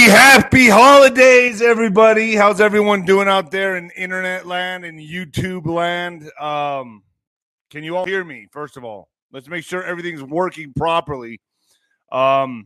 Happy holidays, everybody. How's everyone doing out there in internet land and YouTube land? Can you all hear me, first of all? Let's make sure everything's working properly. I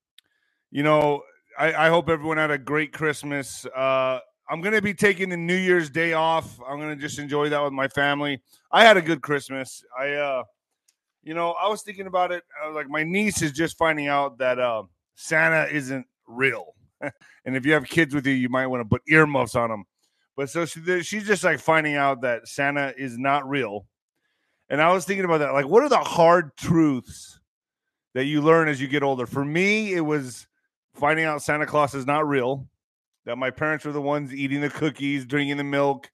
hope everyone had a great Christmas. I'm going to be taking the New Year's Day off. I'm going to just enjoy that with my family. I had a good Christmas. I was thinking about it. Like, my niece is just finding out that Santa isn't real. And if you have kids with you, you might want to put earmuffs on them. But so she's just like finding out that Santa is not real. And I was thinking about that. Like, what are the hard truths that you learn as you get older? For me, it was finding out Santa Claus is not real, that my parents were the ones eating the cookies, drinking the milk,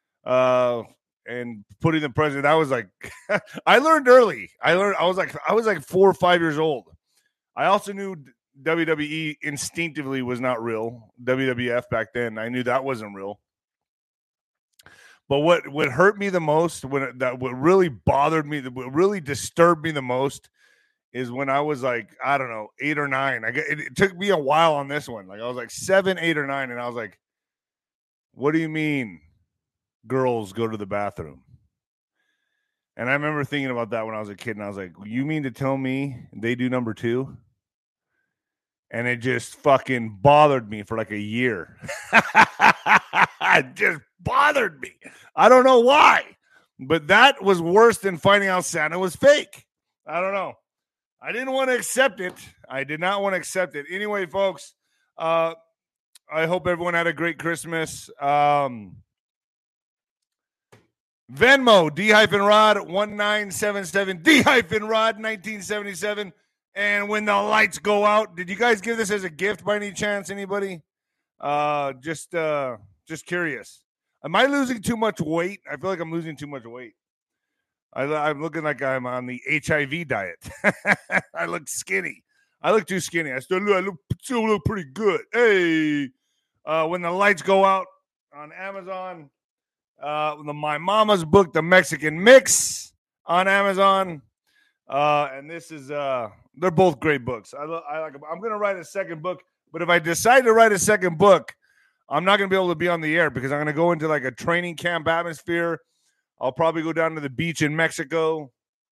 and putting the present. I was like, I learned early. I was like 4 or 5 years old. I also knew WWE instinctively was not real. WWF back then, I knew that wasn't real. But what hurt me the most, what really bothered me, what really disturbed me the most, is when I was like, I don't know, 8 or 9. It took me a while on this one. Like, I was like 7, 8, or 9, and I was like, what do you mean girls go to the bathroom? And I remember thinking about that when I was a kid, and I was like, you mean to tell me they do number 2? And it just fucking bothered me for like a year. It just bothered me. I don't know why. But that was worse than finding out Santa was fake. I don't know. I didn't want to accept it. I did not want to accept it. Anyway, folks, I hope everyone had a great Christmas. Venmo, D-Rod 1977, D-Rod 1977. And when the lights go out, did you guys give this as a gift by any chance? Anybody? Just curious. Am I losing too much weight? I feel like I'm losing too much weight. I'm looking like I'm on the HIV diet. I look skinny. I look too skinny. I still look pretty good. Hey, when the lights go out on Amazon, my mama's book, The Mexican Mix, on Amazon. And this is they're both great books. I like them. I'm going to write a second book, but if I decide to write a second book, I'm not going to be able to be on the air because I'm going to go into like a training camp atmosphere. I'll probably go down to the beach in Mexico.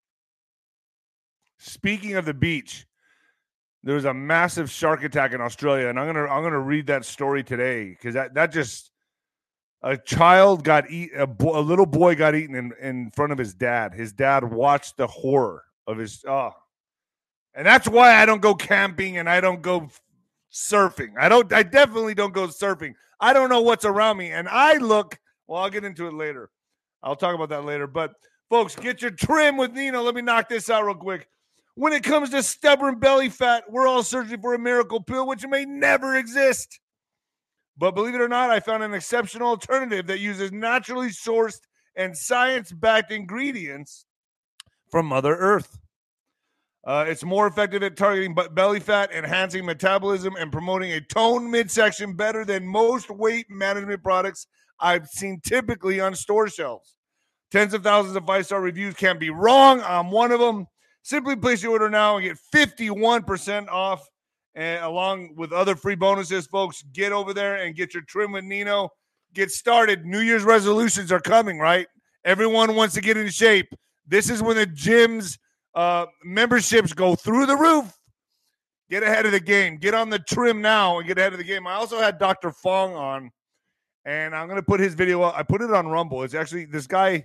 Speaking of the beach, there was a massive shark attack in Australia, and I'm going to read that story today because that just a child got a little boy got eaten in front of his dad. His dad watched the horror of his and that's why I don't go camping and I don't go surfing. I definitely don't go surfing. I don't know what's around me, and I'll get into it later. I'll talk about that later. But folks, get your trim with Nino. Let me knock this out real quick. When it comes to stubborn belly fat, we're all searching for a miracle pill, which may never exist. But believe it or not, I found an exceptional alternative that uses naturally sourced and science-backed ingredients from Mother Earth. It's more effective at targeting belly fat, enhancing metabolism, and promoting a toned midsection better than most weight management products I've seen typically on store shelves. Tens of thousands of 5-star reviews can't be wrong. I'm one of them. Simply place your order now and get 51% off. And along with other free bonuses, folks, get over there and get your trim with Nino. Get started. New Year's resolutions are coming, right? Everyone wants to get in shape. This is when the gym's memberships go through the roof. Get ahead of the game. Get on the trim now and get ahead of the game. I also had Dr. Fong on, and I'm going to put his video up. I put it on Rumble. It's actually this guy.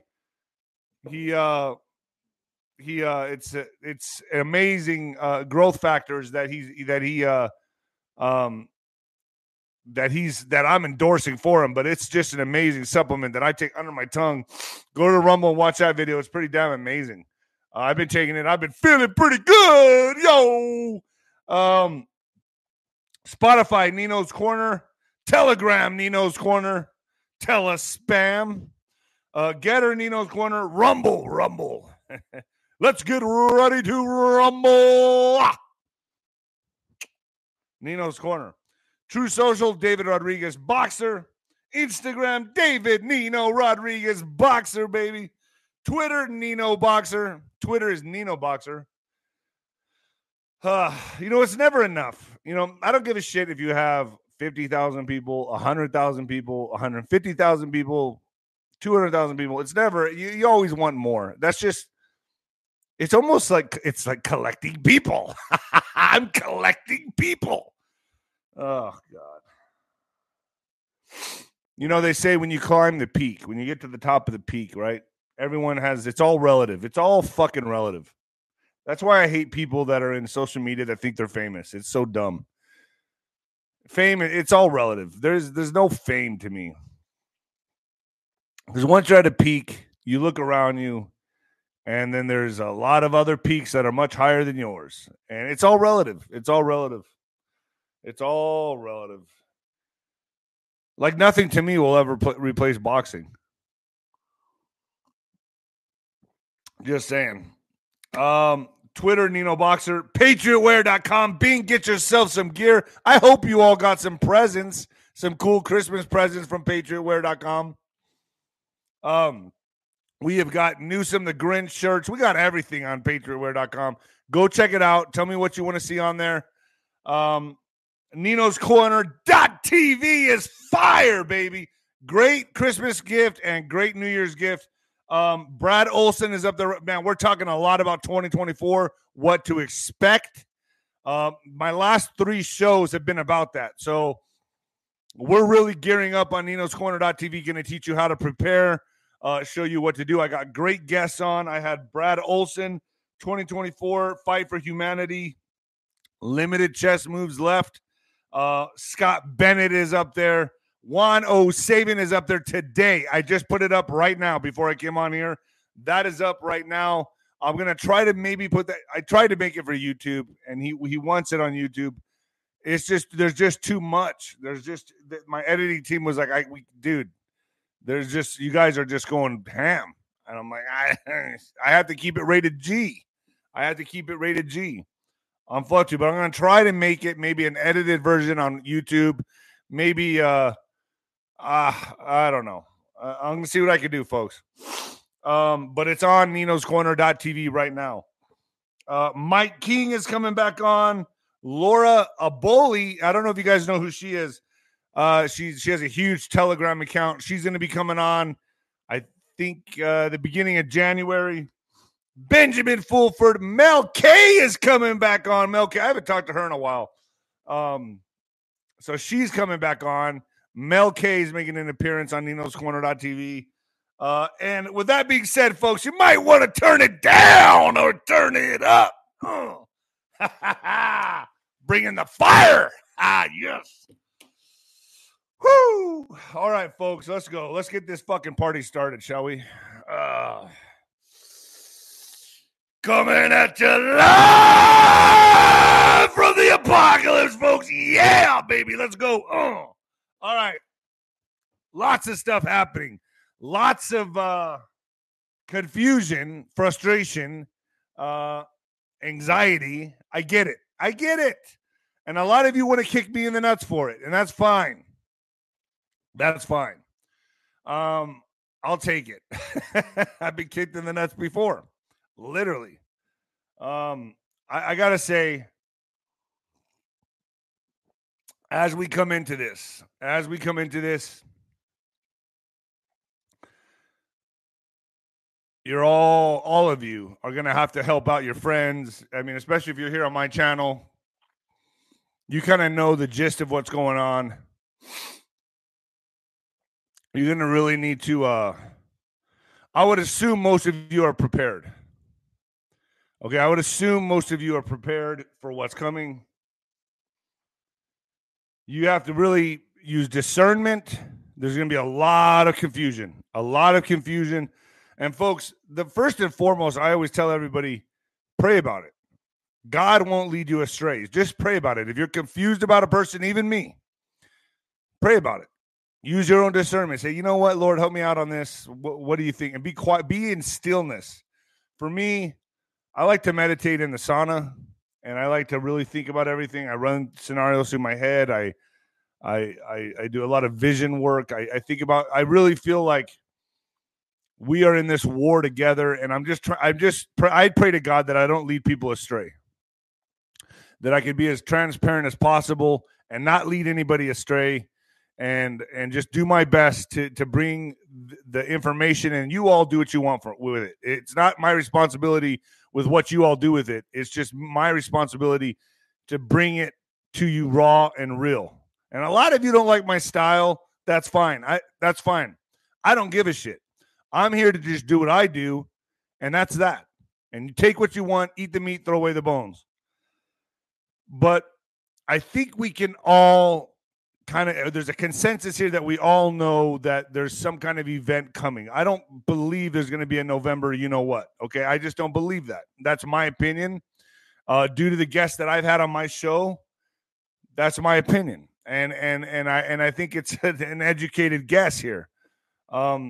It's amazing growth factors that I'm endorsing for him, but it's just an amazing supplement that I take under my tongue. Go to the Rumble and watch that video. It's pretty damn amazing. I've been taking it. I've been feeling pretty good. Yo. Spotify, Nino's Corner. Telegram, Nino's Corner. Telespam. Getter, Nino's Corner. Rumble. Let's get ready to rumble. Nino's Corner. True Social, David Rodriguez Boxer. Instagram, David Nino Rodriguez Boxer, baby. Twitter, Nino Boxer. Twitter is Nino Boxer. It's never enough. I don't give a shit if you have 50,000 people, 100,000 people, 150,000 people, 200,000 people. It's never, you always want more. That's just, it's almost like, it's like collecting people. I'm collecting people. Oh, God. You know, they say when you climb the peak, when you get to the top of the peak, right? Everyone has, it's all relative. It's all fucking relative. That's why I hate people that are in social media that think they're famous. It's so dumb. Fame, it's all relative. There's no fame to me. Because once you're at a peak, you look around you, and then there's a lot of other peaks that are much higher than yours. And it's all relative. It's all relative. It's all relative. Like nothing to me will ever replace boxing. Just saying. Twitter, Nino Boxer, PatriotWear.com. Bing, get yourself some gear. I hope you all got some presents, some cool Christmas presents from PatriotWear.com. We have got Newsom the Grinch shirts. We got everything on PatriotWear.com. Go check it out. Tell me what you want to see on there. Nino's Corner.tv is fire, baby. Great Christmas gift and great New Year's gift. Brad Olson is up there. Man, we're talking a lot about 2024, what to expect. My last 3 shows have been about that. So we're really gearing up on Nino's Corner.tv, going to teach you how to prepare, show you what to do. I got great guests on. I had Brad Olson, 2024, Fight for Humanity, limited chess moves left. Scott Bennett is up there. Juan O'Savin is up there today. I just put it up right now before I came on here. That is up right now. I'm going to try to maybe put that. I tried to make it for YouTube, and he wants it on YouTube. It's just, there's just too much. There's just, my editing team was like, dude, there's just, you guys are just going ham. And I'm like, I have to keep it rated G. On Fluctu, but I'm going to try to make it maybe an edited version on YouTube. Maybe, I don't know. I'm going to see what I can do, folks. But it's on Nino's Corner.tv right now. Mike King is coming back on. Laura Aboli, I don't know if you guys know who she is. She has a huge Telegram account. She's going to be coming on, I think, the beginning of January. Benjamin Fulford. Mel K is coming back on. Mel K, I haven't talked to her in a while. So she's coming back on. Mel K is making an appearance on Nino's Corner.tv. And with that being said, folks, you might want to turn it down or turn it up. Bringing the fire. Yes. Woo. All right, folks, let's go. Let's get this fucking party started, shall we? Coming at you live from the apocalypse, folks. Yeah, baby. Let's go. All right. Lots of stuff happening. Lots of confusion, frustration, anxiety. I get it. And a lot of you want to kick me in the nuts for it, and that's fine. I'll take it. I've been kicked in the nuts before. Literally. I gotta say, as we come into this, you're all of you are gonna have to help out your friends. I mean, especially if you're here on my channel, you kind of know the gist of what's going on. You're gonna really need to. I would assume most of you are prepared. Okay, I would assume most of you are prepared for what's coming. You have to really use discernment. There's going to be a lot of confusion. And folks, the first and foremost, I always tell everybody, pray about it. God won't lead you astray. Just pray about it. If you're confused about a person, even me, pray about it. Use your own discernment. Say, you know what, Lord, help me out on this. What do you think? And be quiet. Be in stillness. For me, I like to meditate in the sauna, and I like to really think about everything. I run scenarios through my head. I do a lot of vision work. I think about. I really feel like we are in this war together, and I pray to God that I don't lead people astray. That I can be as transparent as possible and not lead anybody astray, and just do my best to bring the information, and you all do what you want with it. It's not my responsibility with what you all do with it. It's just my responsibility to bring it to you raw and real. And a lot of you don't like my style. That's fine. That's fine. I don't give a shit. I'm here to just do what I do, and that's that. And you take what you want, eat the meat, throw away the bones. But I think we can all there's a consensus here that we all know that there's some kind of event coming. I don't believe there's going to be a November, you know what? Okay, I just don't believe that. That's my opinion. Due to the guests that I've had on my show, that's my opinion, and I think it's an educated guess here. So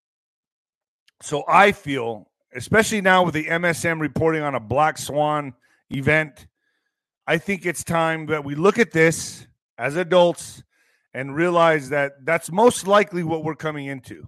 I feel, especially now with the MSM reporting on a Black Swan event, I think it's time that we look at this as adults and realize that that's most likely what we're coming into.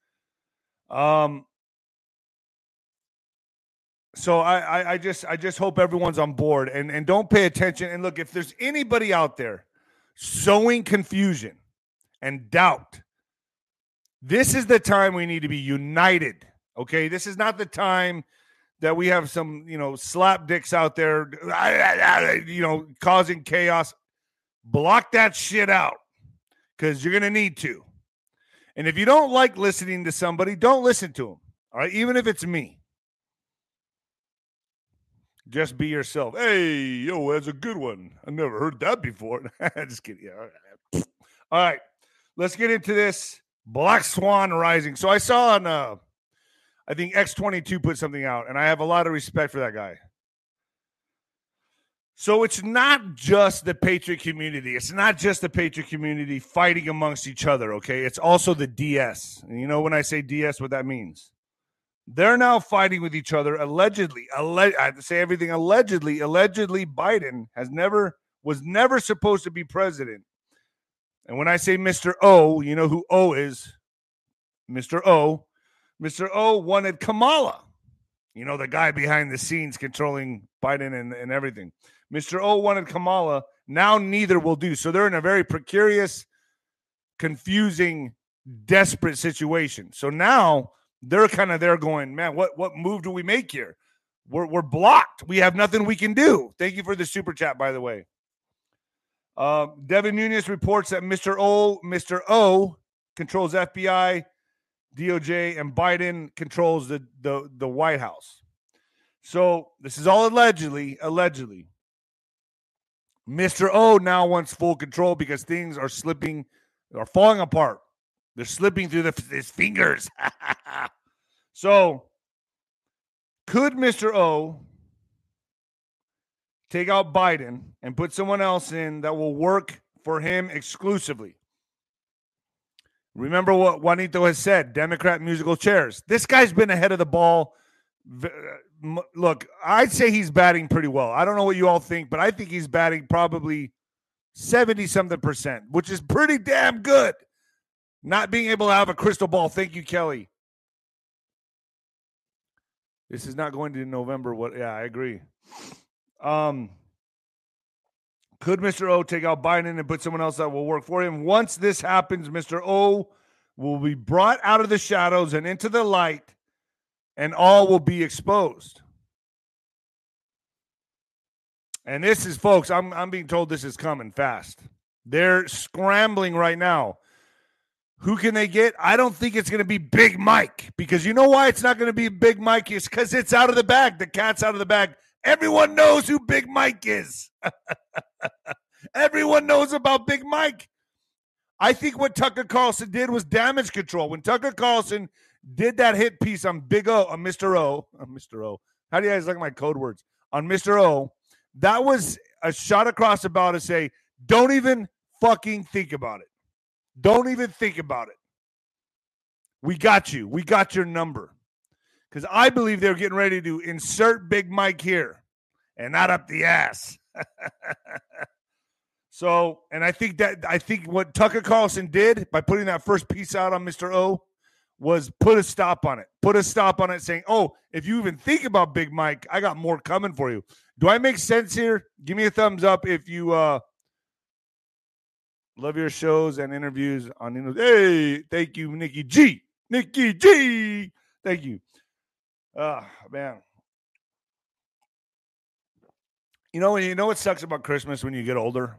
So I just hope everyone's on board and don't pay attention. And look, if there's anybody out there sowing confusion and doubt, this is the time we need to be united. Okay, this is not the time that we have some, slap dicks out there, causing chaos. Block that shit out, because you're going to need to. And if you don't like listening to somebody, don't listen to them. All right, even if it's me. Just be yourself. Hey, yo, that's a good one. I never heard that before. Just kidding. Yeah, all right, let's get into this. Black Swan Rising. So I saw on, I think X22 put something out, and I have a lot of respect for that guy. So it's not just the Patriot community. It's not just the Patriot community fighting amongst each other, okay? It's also the DS. And you know when I say DS, what that means? They're now fighting with each other allegedly. I have to say everything allegedly. Allegedly, Biden was never supposed to be president. And when I say Mr. O, you know who O is? Mr. O. Mr. O wanted Kamala. You know, the guy behind the scenes controlling Biden and everything. Mr. O wanted Kamala. Now neither will do. So they're in a very precarious, confusing, desperate situation. So now they're kind of there going, man, what move do we make here? We're blocked. We have nothing we can do. Thank you for the super chat, by the way. Devin Nunes reports that Mr. O controls FBI, DOJ, and Biden controls the White House. So this is all allegedly. Mr. O now wants full control because things are falling apart. They're slipping through his fingers. So could Mr. O take out Biden and put someone else in that will work for him exclusively? Remember what Juanito has said, Democrat musical chairs. This guy's been ahead of the ball. Look, I'd say he's batting pretty well. I don't know what you all think, but I think he's batting probably 70-something%, which is pretty damn good. Not being able to have a crystal ball. Thank you, Kelly. This is not going to November. Yeah, I agree. Could Mr. O take out Biden and put someone else that will work for him? Once this happens, Mr. O will be brought out of the shadows and into the light, and all will be exposed. And this is, folks, I'm being told this is coming fast. They're scrambling right now. Who can they get? I don't think it's going to be Big Mike, because you know why it's not going to be Big Mike? It's because it's out of the bag. The cat's out of the bag. Everyone knows who Big Mike is. Everyone knows about Big Mike. I think what Tucker Carlson did was damage control. When Tucker Carlson did that hit piece on Mr. O. How do you guys like my code words? On Mr. O, that was a shot across the bow to say, don't even fucking think about it. Don't even think about it. We got you. We got your number. Because I believe they're getting ready to insert Big Mike here and not up the ass. So, and I think what Tucker Carlson did by putting that first piece out on Mr. O was put a stop on it. Put a stop on it saying, oh, if you even think about Big Mike, I got more coming for you. Do I make sense here? Give me a thumbs up if you Love your shows and interviews on Nino's. Hey, thank you, Nikki G. Nikki G. Thank you. Man. You know what sucks about Christmas when you get older?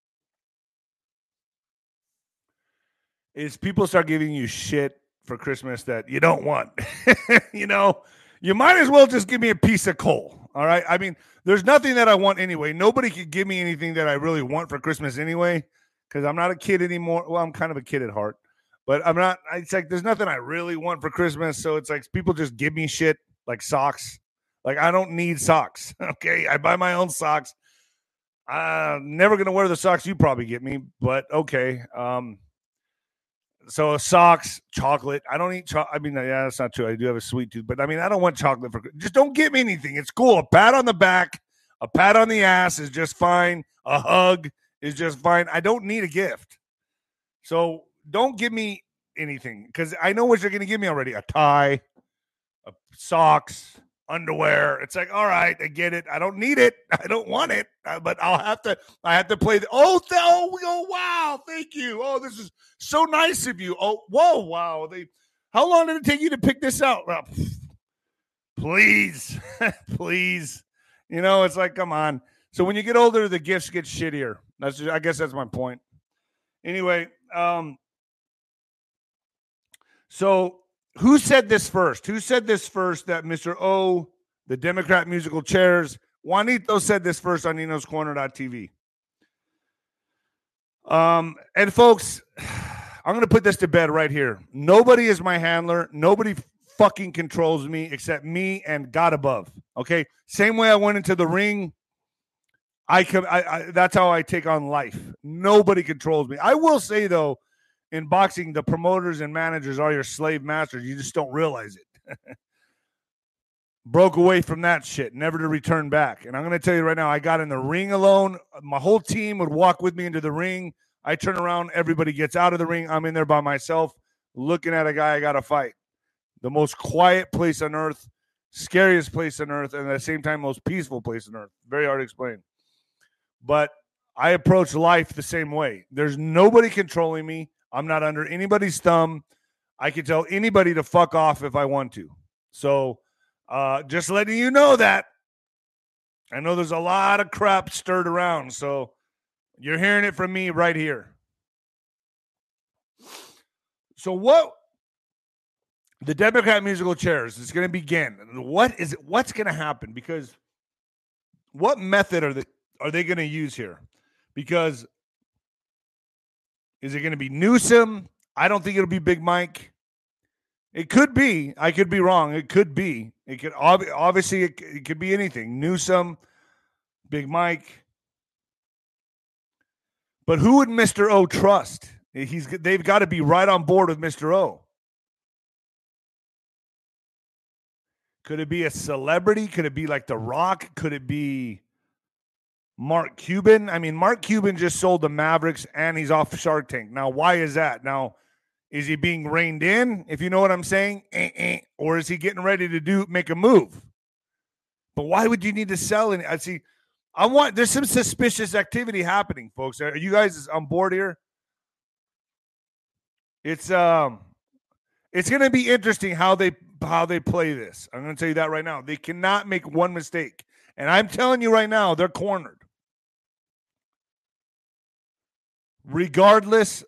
Is people start giving you shit for Christmas that you don't want. You might as well just give me a piece of coal. All right. I mean, there's nothing that I want anyway. Nobody could give me anything that I really want for Christmas anyway, because I'm not a kid anymore. Well, I'm kind of a kid at heart, but I'm not. It's like there's nothing I really want for Christmas. So it's like people just give me shit like socks. Like I don't need socks. Okay. I buy my own socks. I'm never going to wear the socks you probably get me, but okay. So socks, chocolate. I don't eat chocolate. I mean, yeah, that's not true. I do have a sweet tooth, but I mean, I don't want chocolate for. Just don't give me anything. It's cool. A pat on the back, a pat on the ass is just fine. A hug is just fine. I don't need a gift. So don't give me anything because I know what you're going to give me already. A tie, socks, underwear. It's like, all right, I get it. I don't need it. I don't want it, but I have to play wow, thank you. Oh, this is so nice of you. Oh, whoa, wow. How long did it take you to pick this out? Oh, please, please. It's like, come on. So when you get older, the gifts get shittier. I guess that's my point. Anyway, so who said this first? Who said this first that Mr. O, the Democrat musical chairs, Juanito said this first on Nino's Corner.tv. And folks, I'm going to put this to bed right here. Nobody is my handler. Nobody fucking controls me except me and God above. Okay? Same way I went into the ring, that's how I take on life. Nobody controls me. I will say, though, in boxing, the promoters and managers are your slave masters. You just don't realize it. Broke away from that shit, never to return back. And I'm going to tell you right now, I got in the ring alone. My whole team would walk with me into the ring. I turn around, everybody gets out of the ring. I'm in there by myself, looking at a guy I got to fight. The most quiet place on earth, scariest place on earth, and at the same time, most peaceful place on earth. Very hard to explain. But I approach life the same way. There's nobody controlling me. I'm not under anybody's thumb. I can tell anybody to fuck off if I want to. So just letting you know that. I know there's a lot of crap stirred around, so you're hearing it from me right here. So what the Democrat musical chairs is going to begin. What's going to happen? Because what method are they going to use here? Because is it going to be Newsom? I don't think it'll be Big Mike. It could be. I could be wrong. It could be. It could obviously it could be anything. Newsom, Big Mike. But who would Mr. O trust? They've got to be right on board with Mr. O. Could it be a celebrity? Could it be like The Rock? Could it be Mark Cuban? I mean, Mark Cuban just sold the Mavericks and he's off Shark Tank. Now, why is that? Now, is he being reined in, if you know what I'm saying? Or is he getting ready to make a move? But why would you need to sell it? There's some suspicious activity happening, folks. Are you guys on board here? It's going to be interesting how they play this. I'm going to tell you that right now. They cannot make one mistake. And I'm telling you right now, they're cornered. Regardless,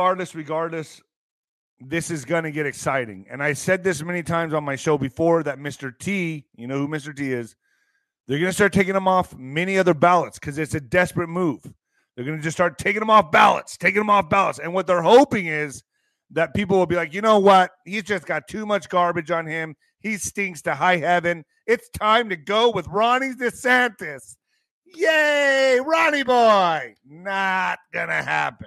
this is going to get exciting. And I said this many times on my show before that Mr. T, you know who Mr. T is, they're going to start taking him off many other ballots because it's a desperate move. They're going to just start taking him off ballots. And what they're hoping is that people will be like, you know what? He's just got too much garbage on him. He stinks to high heaven. It's time to go with Ronnie DeSantis. Yay, Ronnie boy. Not going to happen.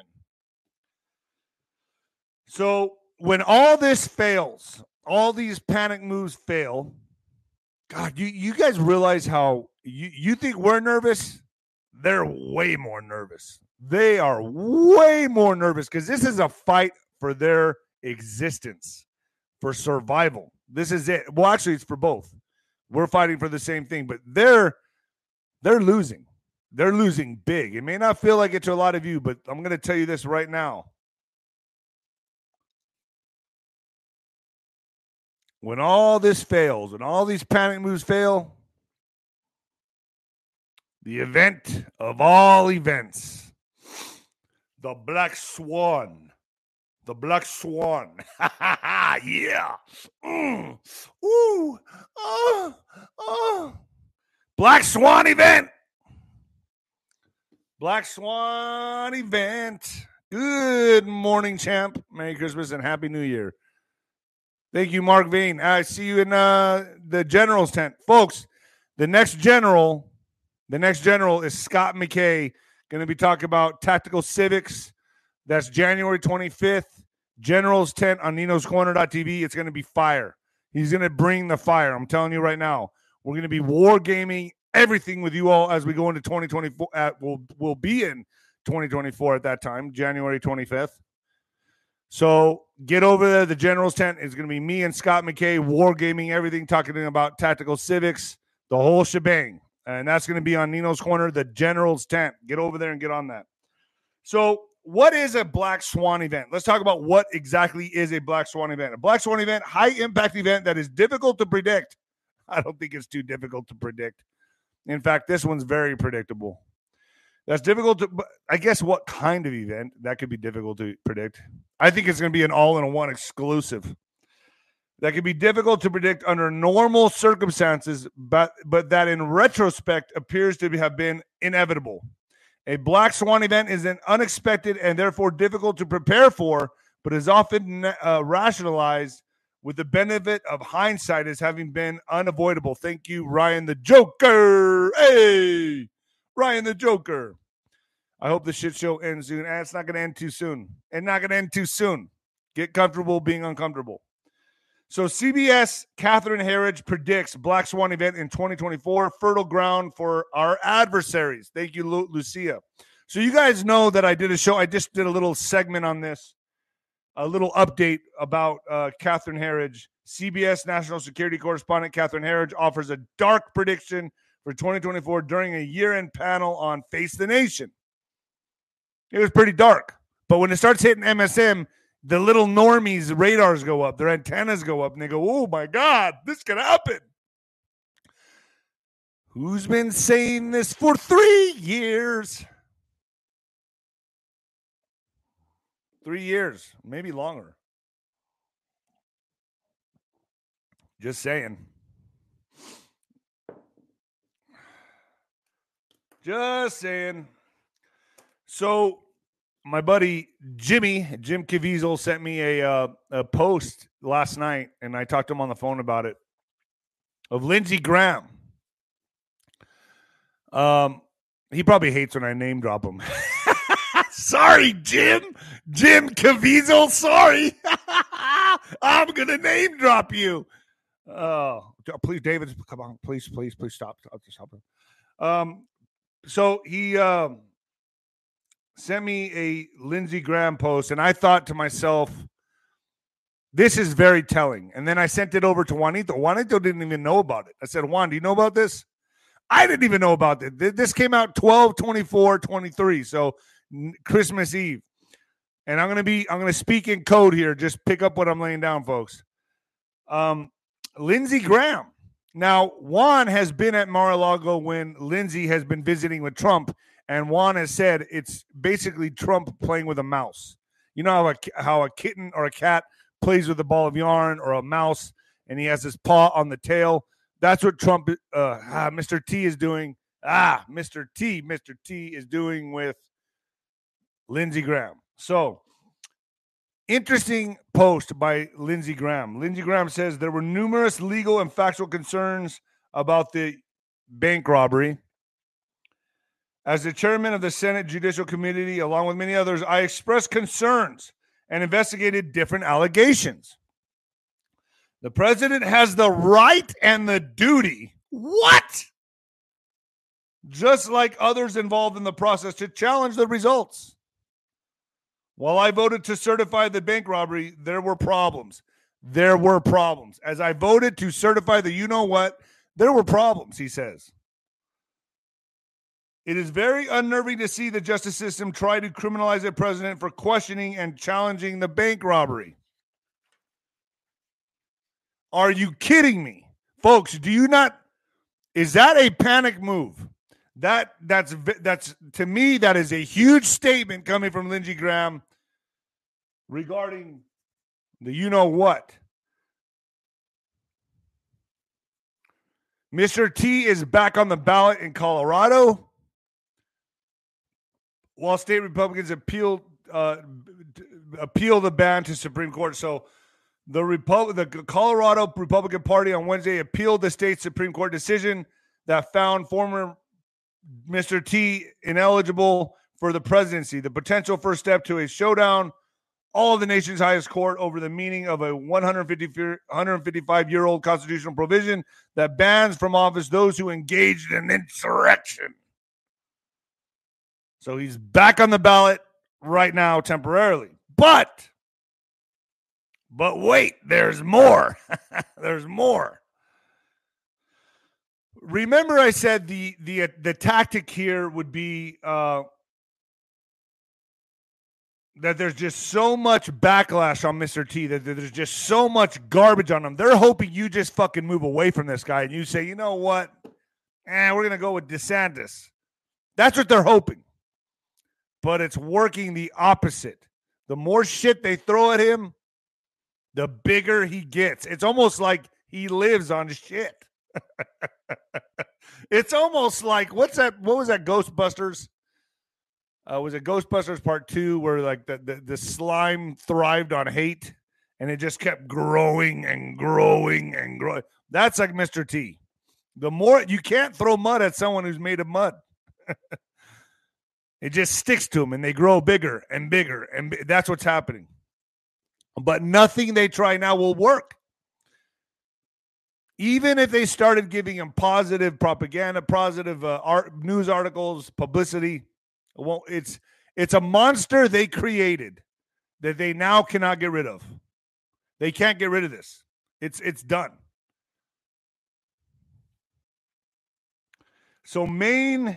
So when all this fails, all these panic moves fail, God, you guys realize how you think we're nervous? They're way more nervous. They are way more nervous because this is a fight for their existence, for survival. This is it. Well, actually, it's for both. We're fighting for the same thing, but they're losing. they're losing big. It may not feel like it to a lot of you, but I'm going to tell you this right now. When all this fails, when all these panic moves fail, the event of all events, the Black Swan. The Black Swan. Yeah. Ooh. Black Swan event. Black Swan event. Good morning, champ. Merry Christmas and Happy New Year. Thank you, Mark Vane. I see you in the general's tent. Folks, the next general is Scott McKay. Going to be talking about tactical civics. That's January 25th. General's tent on ninoscorner.tv. It's going to be fire. He's going to bring the fire. I'm telling you right now. We're going to be wargaming everything with you all as we go into 2024. We'll be in 2024 at that time, January 25th. So get over there. The General's tent is going to be me and Scott McKay wargaming everything, talking about tactical civics, the whole shebang. And that's going to be on Nino's Corner, the General's tent. Get over there and get on that. So what is a Black Swan event? Let's talk about what exactly is a Black Swan event. A Black Swan event, high-impact event that is difficult to predict. I don't think it's too difficult to predict. In fact, this one's very predictable. That's difficult to, I guess, what kind of event? That could be difficult to predict. I think it's going to be an all-in-one exclusive. That could be difficult to predict under normal circumstances, but that in retrospect appears to have been inevitable. A Black Swan event is an unexpected and therefore difficult to prepare for, but is often rationalized with the benefit of hindsight as having been unavoidable. Thank you, Ryan the Joker. Hey, Ryan the Joker. I hope the shit show ends soon. And it's not going to end too soon. It's not going to end too soon. Get comfortable being uncomfortable. So CBS Catherine Herridge predicts Black Swan event in 2024, fertile ground for our adversaries. Thank you, Lucia. So you guys know that I did a show. I just did a little segment on this, a little update about Catherine Herridge. CBS National Security Correspondent Catherine Herridge offers a dark prediction for 2024 during a year-end panel on Face the Nation. It was pretty dark. But when it starts hitting MSM, the little normies' radars go up, their antennas go up, and they go, oh, my God, this could happen. Who's been saying this for 3 years? 3 years, maybe longer. Just saying. Just saying. So my buddy Jim Caviezel sent me a post last night, and I talked to him on the phone about it, of Lindsey Graham. He probably hates when I name drop him. Sorry, Jim Caviezel. Sorry. I'm going to name drop you. Oh, please, David, come on. Please stop. Just help him. So he sent me a Lindsey Graham post, and I thought to myself, this is very telling. And then I sent it over to Juanito. Juanito didn't even know about it. I said, Juan, do you know about this? I didn't even know about it. This came out 12/24/23, so Christmas Eve. And I'm going to speak in code here. Just pick up what I'm laying down, folks. Lindsey Graham. Now, Juan has been at Mar-a-Lago when Lindsey has been visiting with Trump, and Juan has said it's basically Trump playing with a mouse. You know how a kitten or a cat plays with a ball of yarn or a mouse, and he has his paw on the tail. That's what Trump, Mr. T is doing. Mr. T is doing with Lindsey Graham. So, interesting post by Lindsey Graham. Lindsey Graham says there were numerous legal and factual concerns about the bank robbery. As the chairman of the Senate Judicial Committee, along with many others, I expressed concerns and investigated different allegations. The president has the right and the duty, what? Just like others involved in the process, to challenge the results. While I voted to certify the bank robbery, there were problems. There were problems. As I voted to certify the you-know-what, there were problems, he says. It is very unnerving to see the justice system try to criminalize a president for questioning and challenging the bank robbery. Are you kidding me? Folks, do you not? Is that a panic move? That's to me, that is a huge statement coming from Lindsey Graham regarding the you-know-what. Mr. T is back on the ballot in Colorado, while state Republicans appeal the ban to Supreme Court. So the Colorado Republican Party on Wednesday appealed the state Supreme Court decision that found former Mr. T ineligible for the presidency. The potential first step to a showdown, all of the nation's highest court, over the meaning of a 155-year-old constitutional provision that bans from office those who engaged in insurrection. So he's back on the ballot right now temporarily. But wait, there's more. There's more. Remember I said the tactic here would be that there's just so much backlash on Mr. T, that there's just so much garbage on him. They're hoping you just fucking move away from this guy and you say, you know what? We're going to go with DeSantis. That's what they're hoping. But it's working the opposite. The more shit they throw at him, the bigger he gets. It's almost like he lives on shit. It's almost like, what was that Ghostbusters? Was it Ghostbusters Part 2 where like the slime thrived on hate and it just kept growing and growing and growing? That's like Mr. T. The more you can't throw mud at someone who's made of mud. It just sticks to them and they grow bigger and bigger. And that's what's happening. But nothing they try now will work. Even if they started giving him positive propaganda, positive news articles, publicity, it's a monster they created that they now cannot get rid of. They can't get rid of this. It's done. So Maine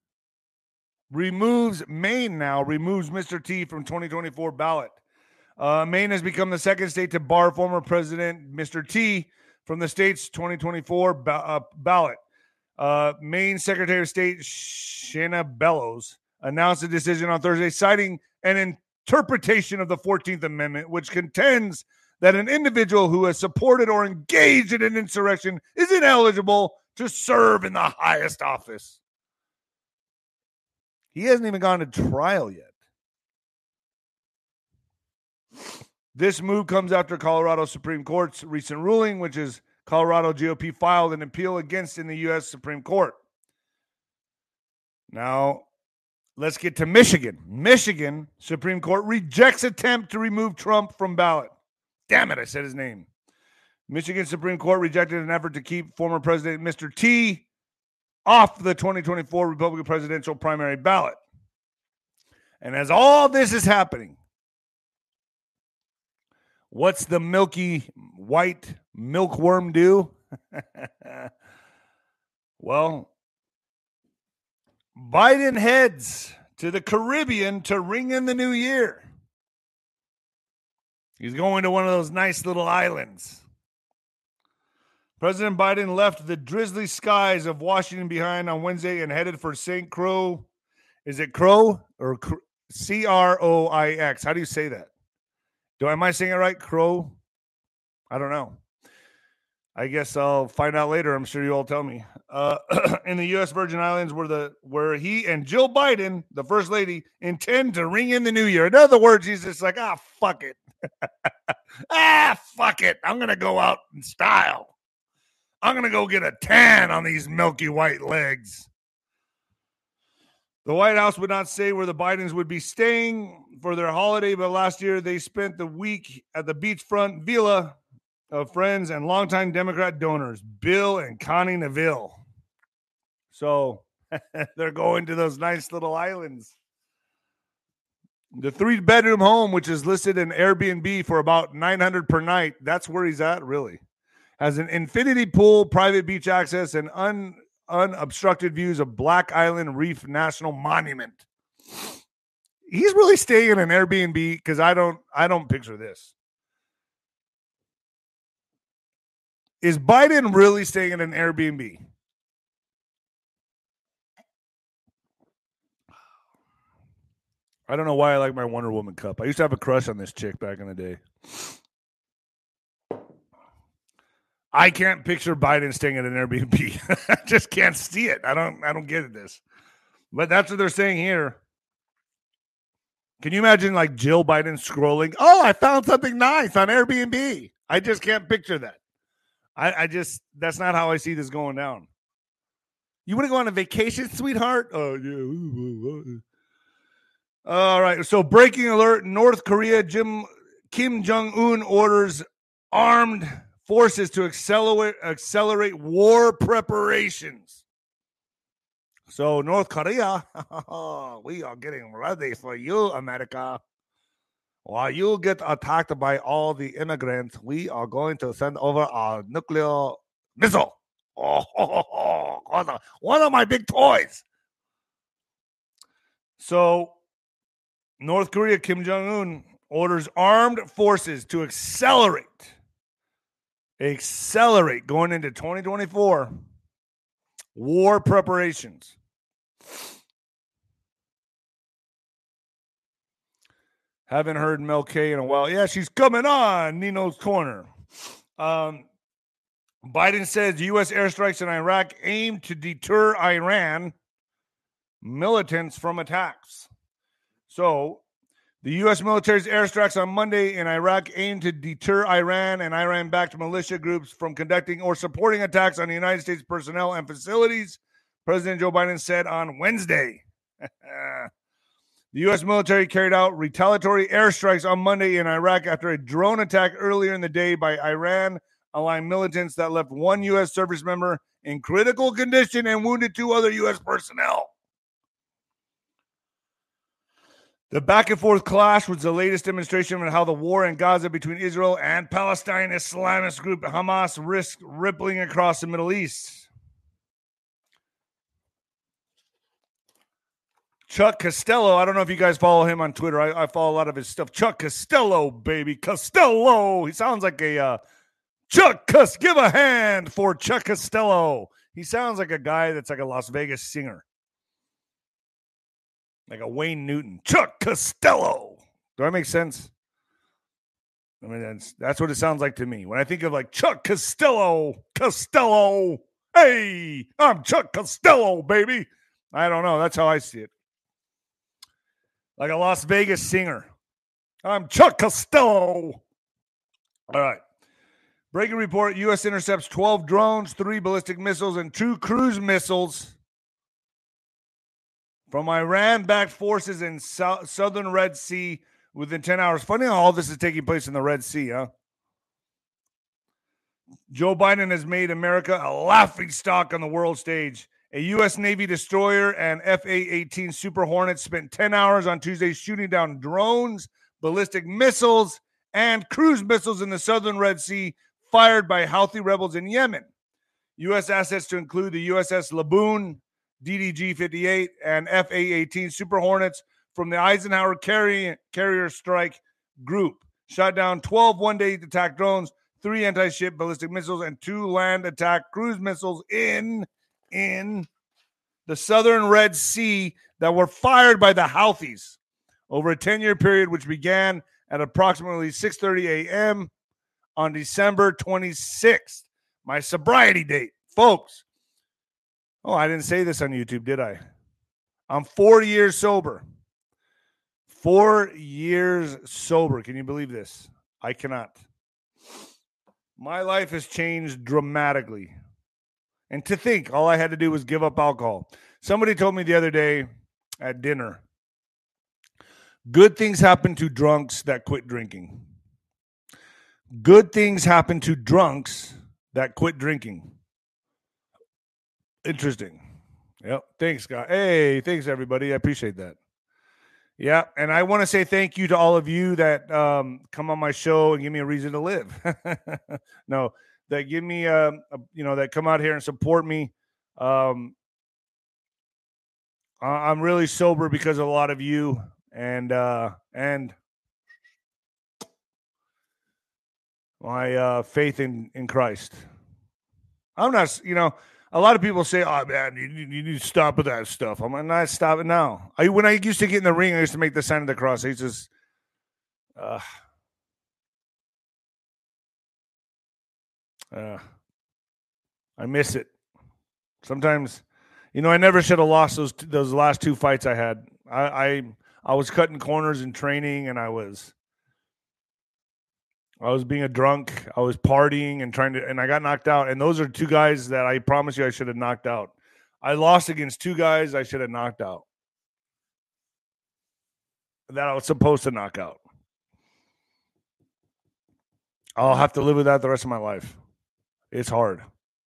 now removes Mr. T from 2024 ballot. Maine has become the second state to bar former President Mr. T from the state's 2024 ballot. Maine Secretary of State Shanna Bellows announced a decision on Thursday citing an interpretation of the 14th Amendment, which contends that an individual who has supported or engaged in an insurrection is ineligible to serve in the highest office. He hasn't even gone to trial yet. This move comes after Colorado Supreme Court's recent ruling, which is Colorado GOP filed an appeal against in the U.S. Supreme Court. Now, let's get to Michigan. Michigan Supreme Court rejects attempt to remove Trump from ballot. Damn it, I said his name. Michigan Supreme Court rejected an effort to keep former President Mr. T off the 2024 Republican presidential primary ballot. And as all this is happening, what's the milky white milkworm do? Well, Biden heads to the Caribbean to ring in the new year. He's going to one of those nice little islands. President Biden left the drizzly skies of Washington behind on Wednesday and headed for St. Croix. Is it Croix or Croix? How do you say that? Am I saying it right? Crow? I don't know. I guess I'll find out later. I'm sure you all tell me. In the U.S. Virgin Islands, where he and Jill Biden, the first lady, intend to ring in the new year. In other words, he's just like, fuck it. Fuck it. I'm going to go out in style. I'm going to go get a tan on these milky white legs. The White House would not say where the Bidens would be staying for their holiday, but last year they spent the week at the beachfront villa of friends and longtime Democrat donors, Bill and Connie Neville. So they're going to those nice little islands. The 3-bedroom home, which is listed in Airbnb for about $900 per night, that's where he's at, really. Has an infinity pool, private beach access, and unobstructed views of Black Island Reef National Monument. He's really staying in an Airbnb because I don't picture this. Is Biden really staying in an Airbnb? I don't know why I like my Wonder Woman cup. I used to have a crush on this chick back in the day. I can't picture Biden staying at an Airbnb. I just can't see it. I don't get this. But that's what they're saying here. Can you imagine like Jill Biden scrolling? Oh, I found something nice on Airbnb. I just can't picture that. I just, that's not how I see this going down. You want to go on a vacation, sweetheart? Oh, yeah. All right. So breaking alert, North Korea, Kim Jong-un orders armed forces to accelerate war preparations. So North Korea, we are getting ready for you, America. While you get attacked by all the immigrants, we are going to send over our nuclear missile. One of my big toys. So North Korea, Kim Jong-un orders armed forces to accelerate going into 2024 war preparations. Haven't heard Mel K in a while. Yeah, she's coming on Nino's Corner. Biden says U.S. airstrikes in Iraq aim to deter Iran militants from attacks. So, the U.S. military's airstrikes on Monday in Iraq aim to deter Iran and Iran-backed militia groups from conducting or supporting attacks on the United States personnel and facilities, President Joe Biden said on Wednesday. The U.S. military carried out retaliatory airstrikes on Monday in Iraq after a drone attack earlier in the day by Iran-aligned militants that left one U.S. service member in critical condition and wounded 2 other U.S. personnel. The back-and-forth clash was the latest demonstration of how the war in Gaza between Israel and Palestine Islamist group Hamas risks rippling across the Middle East. Chuck Costello, I don't know if you guys follow him on Twitter. I follow a lot of his stuff. Chuck Costello, baby. Costello. He sounds like a give a hand for Chuck Costello. He sounds like a guy that's like a Las Vegas singer. Like a Wayne Newton. Chuck Costello. Do I make sense? I mean, that's what it sounds like to me. When I think of like Chuck Costello. Hey, I'm Chuck Costello, baby. I don't know. That's how I see it. Like a Las Vegas singer. I'm Chuck Costello. All right. Breaking report, U.S. intercepts 12 drones, 3 ballistic missiles, and 2 cruise missiles from Iran-backed forces in southern Red Sea within 10 hours. Funny how all this is taking place in the Red Sea, huh? Joe Biden has made America a laughingstock on the world stage. A U.S. Navy destroyer and F-A-18 Super Hornet spent 10 hours on Tuesday shooting down drones, ballistic missiles, and cruise missiles in the southern Red Sea fired by Houthi rebels in Yemen. U.S. assets to include the USS Laboon, DDG-58, and F-A-18 Super Hornets from the Eisenhower Carrier Strike Group shot down 12 one-day attack drones, 3 anti-ship ballistic missiles, and 2 land attack cruise missiles in the southern Red Sea that were fired by the Houthis over a 10-year period, which began at approximately 6:30 a.m. on December 26th. My sobriety date, folks. Oh, I didn't say this on YouTube, did I? I'm 4 years sober. 4 years sober. Can you believe this? I cannot. My life has changed dramatically. And to think, all I had to do was give up alcohol. Somebody told me the other day at dinner, good things happen to drunks that quit drinking. Good things happen to drunks that quit drinking. Interesting. Yep. Thanks, guys. Hey, thanks, everybody. I appreciate that. Yeah, and I want to say thank you to all of you that come on my show and give me a reason to live. No, that give me that come out here and support me. I'm really sober because of a lot of you and my faith in Christ. I'm not, a lot of people say, "Oh man, you need to stop with that stuff." I'm not stopping now. When I used to get in the ring, I used to make the sign of the cross. I used to, I miss it. Sometimes, I never should have lost those last two fights I had. I was cutting corners in training, and I was being a drunk. I was partying and I got knocked out. And those are two guys that I promise you I should have knocked out. I lost against two guys I should have knocked out. That I was supposed to knock out. I'll have to live with that the rest of my life. It's hard.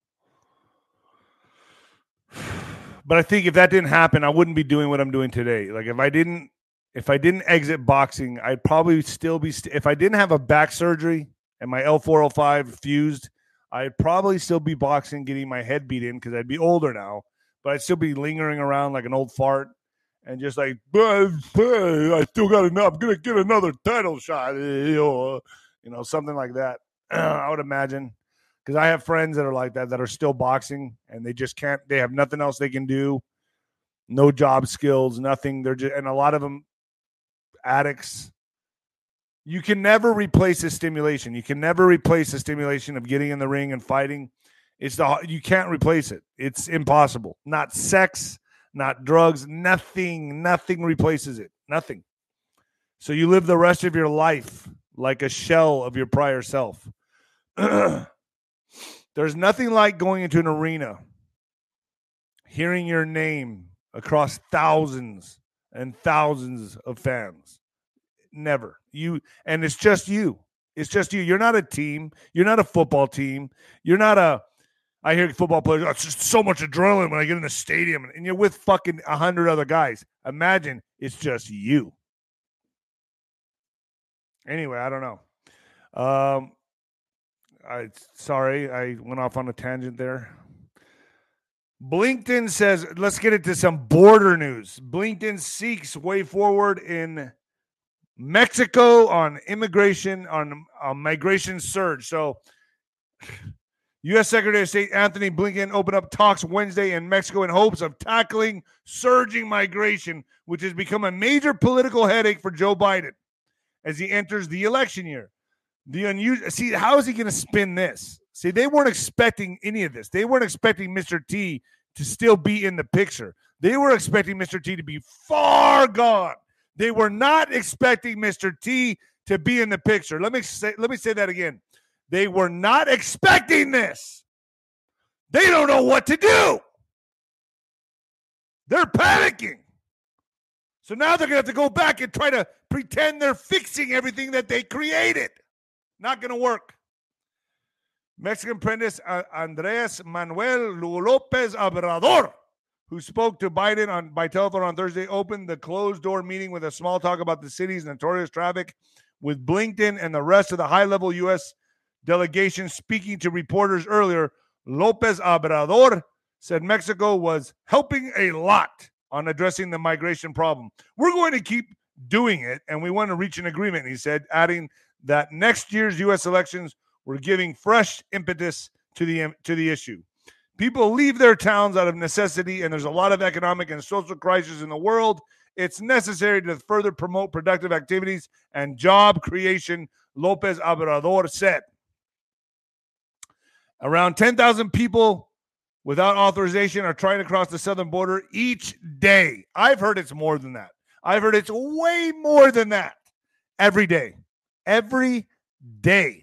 But I think if that didn't happen, I wouldn't be doing what I'm doing today. Like if I didn't exit boxing, I'd probably still be. If I didn't have a back surgery and my L405 fused, I'd probably still be boxing, getting my head beat in because I'd be older now. But I'd still be lingering around like an old fart and just like, I still got enough. I'm gonna get another title shot, something like that. I would imagine. Because I have friends that are like that are still boxing, and they just can't. They have nothing else they can do, no job skills, nothing. They're just, and a lot of them addicts. You can never replace the stimulation. You can never replace the stimulation of getting in the ring and fighting. You can't replace it. It's impossible. Not sex, not drugs, nothing replaces it. Nothing. So you live the rest of your life like a shell of your prior self. There's nothing like going into an arena, hearing your name across thousands and thousands of fans. Never. And it's just you. It's just you. You're not a team. You're not a football team. You're not I hear football players, it's just so much adrenaline when I get in the stadium, and you're with fucking 100 other guys. Imagine it's just you. Anyway, I don't know. Sorry, I went off on a tangent there. Blinken says, let's get into some border news. Blinken seeks way forward in Mexico on immigration, on migration surge. So, U.S. Secretary of State Anthony Blinken opened up talks Wednesday in Mexico in hopes of tackling surging migration, which has become a major political headache for Joe Biden as he enters the election year. See, how is he going to spin this? See, they weren't expecting any of this. They weren't expecting Mr. T to still be in the picture. They were expecting Mr. T to be far gone. They were not expecting Mr. T to be in the picture. Let me say that again. They were not expecting this. They don't know what to do. They're panicking. So now they're going to have to go back and try to pretend they're fixing everything that they created. Not going to work. Mexican President Andrés Manuel López Obrador, who spoke to Biden by telephone on Thursday, opened the closed-door meeting with a small talk about the city's notorious traffic with Blinken and the rest of the high-level U.S. delegation. Speaking to reporters earlier, López Obrador said Mexico was helping a lot on addressing the migration problem. We're going to keep doing it, and we want to reach an agreement, he said, adding that next year's U.S. elections were giving fresh impetus to the issue. People leave their towns out of necessity, and there's a lot of economic and social crisis in the world. It's necessary to further promote productive activities and job creation, López Obrador said. Around 10,000 people without authorization are trying to cross the southern border each day. I've heard it's more than that. I've heard it's way more than that every day. Every day.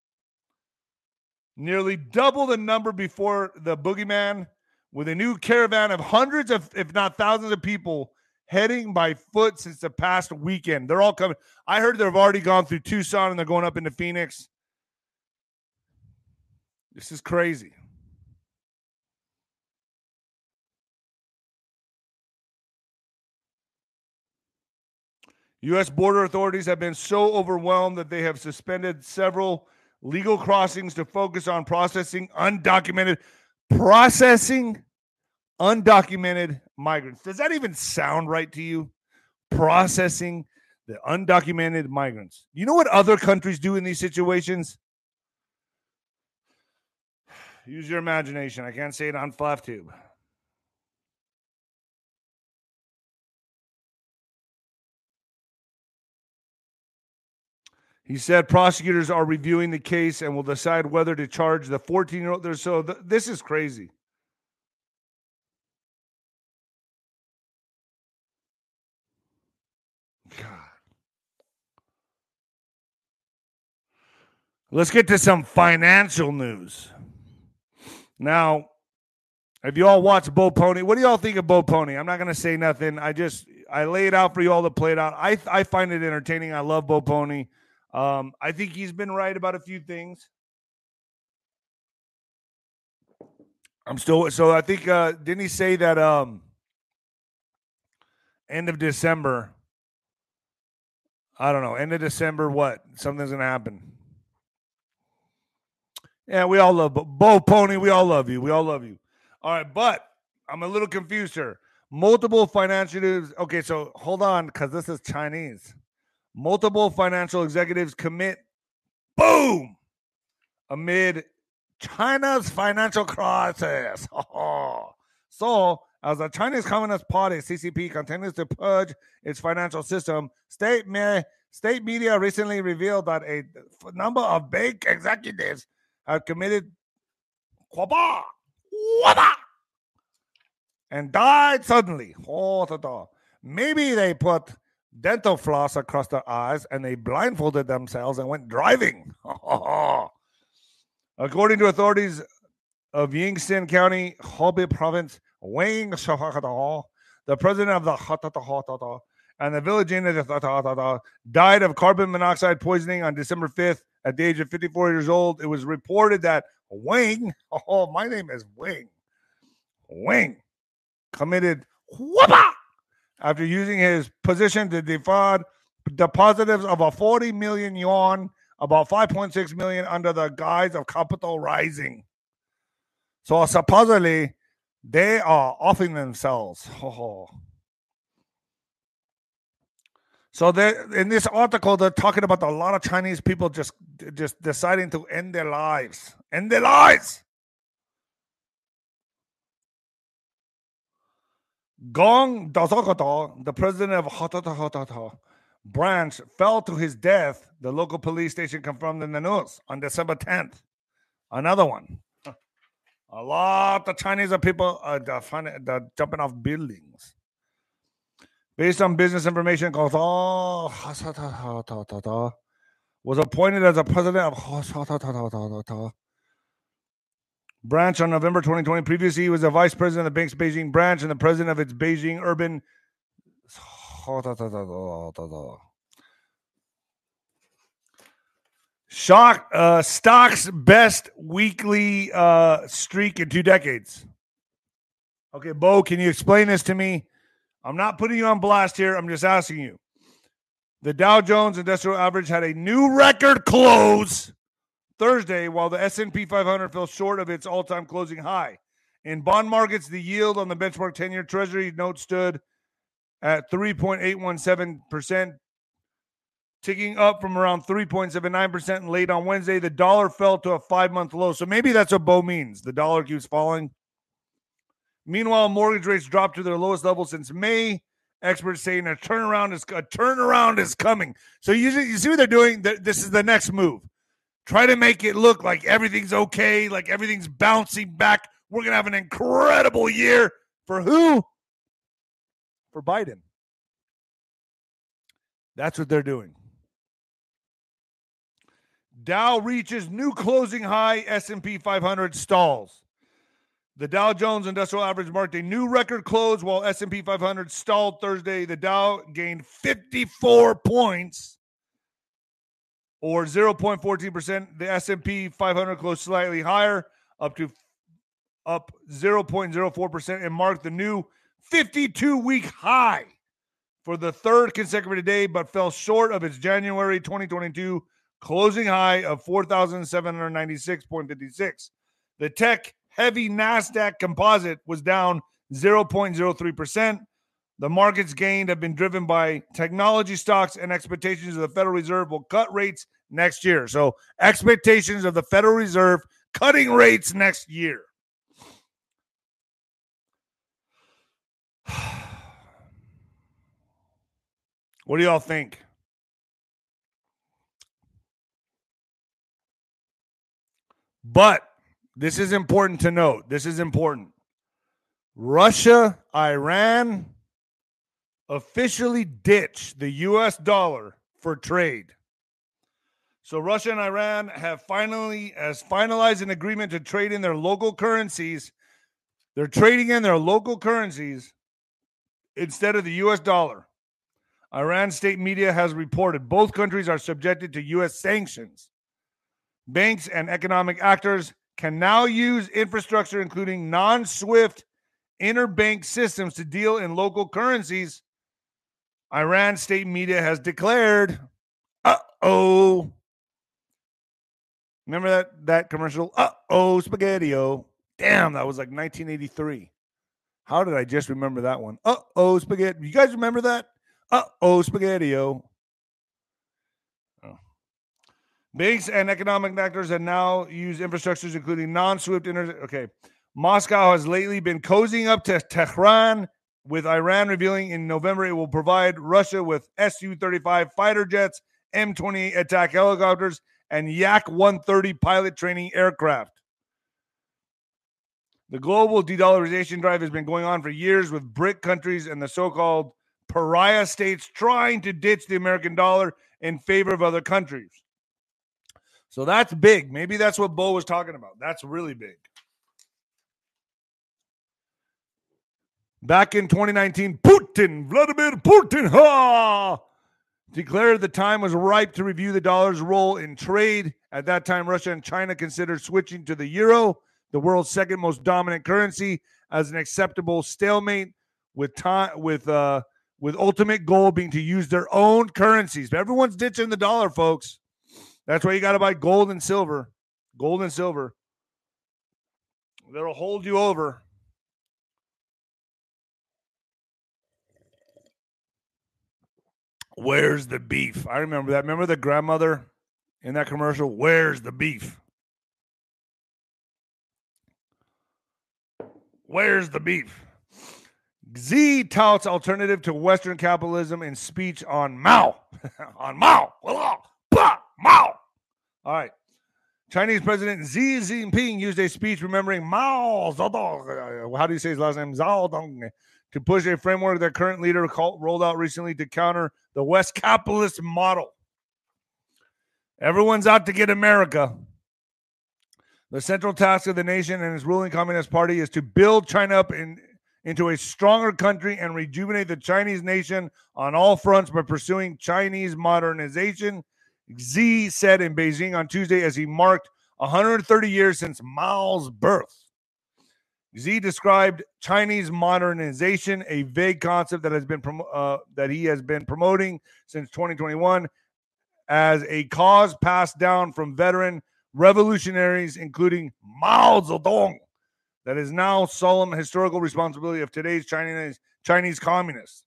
Nearly double the number before the boogeyman, with a new caravan of hundreds of, if not thousands of people heading by foot since the past weekend. They're all coming. I heard they've already gone through Tucson and they're going up into Phoenix. This is crazy. U.S. border authorities have been so overwhelmed that they have suspended several legal crossings to focus on processing undocumented. Processing undocumented migrants. Does that even sound right to you? Processing the undocumented migrants. You know what other countries do in these situations? Use your imagination. I can't say it on FluffTube. He said prosecutors are reviewing the case and will decide whether to charge the 14-year-old. So this is crazy. God. Let's get to some financial news. Now, if you all watch Bo Pony, what do y'all think of Bo Pony? I'm not going to say nothing. I lay it out for you all to play it out. I find it entertaining. I love Bo Pony. I think he's been right about a few things. So I think, didn't he say that end of December, I don't know, end of December, what? Something's going to happen. Yeah, we all love Bo Pony. We all love you. We all love you. All right, but I'm a little confused here. Multiple financial, okay, so hold on, because this is Chinese. Multiple financial executives commit, boom, amid China's financial crisis. So, as the Chinese Communist Party, CCP, continues to purge its financial system, state media recently revealed that a number of big executives have committed and died suddenly. Maybe they put dental floss across their eyes and they blindfolded themselves and went driving. According to authorities of Yingxin County, Hebei Province, Wang Shahada, the president of the and the village inn died of carbon monoxide poisoning on December 5th at the age of 54 years old. It was reported that Wang, my name is Wang committed after using his position to defraud the positives of a 40 million yuan, about 5.6 million, under the guise of capital rising. So supposedly they are offing themselves. So in this article, they're talking about a lot of Chinese people just deciding to end their lives. End their lives. Gong Dazogoto, the president of Hotata branch, fell to his death, the local police station confirmed in the news on December 10th. Another one. A lot of Chinese people are jumping off buildings. Based on business information, was appointed as a president of branch on November 2020. Previously, he was a vice president of the bank's Beijing branch and the president of its Beijing urban stock's best weekly streak in 2 decades. Okay, Bo, can you explain this to me? I'm not putting you on blast here. I'm just asking you. The Dow Jones Industrial Average had a new record close Thursday, while the S&P 500 fell short of its all-time closing high. In bond markets, the yield on the benchmark 10-year Treasury note stood at 3.817%, ticking up from around 3.79% late on Wednesday. The dollar fell to a 5-month low. So maybe that's what Bo means. The dollar keeps falling. Meanwhile, mortgage rates dropped to their lowest level since May. Experts saying a turnaround is coming. So you see what they're doing? This is the next move. Try to make it look like everything's okay, like everything's bouncing back. We're going to have an incredible year. For who? For Biden. That's what they're doing. Dow reaches new closing high. S&P 500 stalls. The Dow Jones Industrial Average marked a new record close while S&P 500 stalled Thursday. The Dow gained 54 points, or 0.14%. The S&P 500 closed slightly higher, up 0.04%, and marked the new 52-week high for the third consecutive day, but fell short of its January 2022 closing high of 4,796.56. The tech-heavy NASDAQ composite was down 0.03%. The market's gain have been driven by technology stocks and expectations of the Federal Reserve will cut rates next year. So expectations of the Federal Reserve cutting rates next year. What do y'all think? But this is important to note. This is important. Russia, Iran officially ditched the U.S. dollar for trade. So Russia and Iran have finalized an agreement to trade in their local currencies. They're trading in their local currencies instead of the U.S. dollar. Iran state media has reported both countries are subjected to U.S. sanctions. Banks and economic actors can now use infrastructure, including non-SWIFT interbank systems, to deal in local currencies. Iran state media has declared, uh-oh. Remember that commercial? Uh-oh, Spaghetti-O. Damn, that was like 1983. How did I just remember that one? Uh-oh, Spaghetti. You guys remember that? Uh-oh, Spaghetti-O. Oh. Banks and economic actors have now used infrastructures, including non-SWIFT Okay. Moscow has lately been cozying up to Tehran, with Iran revealing in November it will provide Russia with Su-35 fighter jets, M-28 attack helicopters, and Yak-130 pilot training aircraft. The global de-dollarization drive has been going on for years, with BRIC countries and the so-called pariah states trying to ditch the American dollar in favor of other countries. So that's big. Maybe that's what Bo was talking about. That's really big. Back in 2019, Vladimir Putin, declared the time was ripe to review the dollar's role in trade. At that time, Russia and China considered switching to the euro, the world's second most dominant currency, as an acceptable stalemate, with ultimate goal being to use their own currencies. But everyone's ditching the dollar, folks. That's why you got to buy gold and silver. Gold and silver. That'll hold you over. Where's the beef? I remember that. Remember the grandmother in that commercial? Where's the beef? Where's the beef? Xi touts alternative to Western capitalism in speech on Mao. On Mao. Mao. All right. Chinese President Xi Jinping used a speech remembering Mao Zedong. How do you say his last name? Zedong. To push a framework their current leader rolled out recently to counter the West capitalist model. Everyone's out to get America. The central task of the nation and its ruling Communist Party is to build China up into a stronger country and rejuvenate the Chinese nation on all fronts by pursuing Chinese modernization, Xi said in Beijing on Tuesday as he marked 130 years since Mao's birth. Xi described Chinese modernization, a vague concept that he has been promoting since 2021, as a cause passed down from veteran revolutionaries, including Mao Zedong, that is now solemn historical responsibility of today's Chinese communists.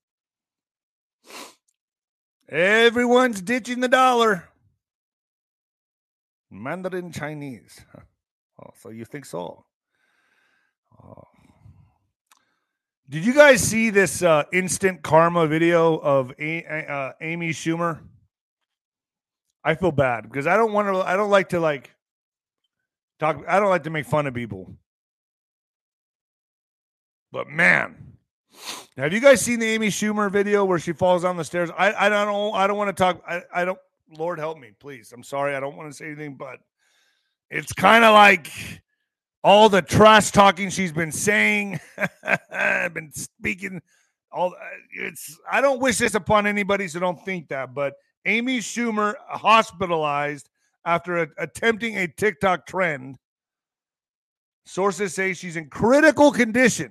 Everyone's ditching the dollar. Mandarin Chinese. Oh, so you think so? Oh. Did you guys see this instant karma video of Amy Schumer? I feel bad because I don't like to make fun of people. But man, have you guys seen the Amy Schumer video where she falls down the stairs? I don't want to talk. I don't. Lord help me, please. I'm sorry. I don't want to say anything, but it's kind of like all the trash talking she's been saying. I've been speaking. I don't wish this upon anybody, so don't think that. But Amy Schumer hospitalized after attempting a TikTok trend. Sources say she's in critical condition.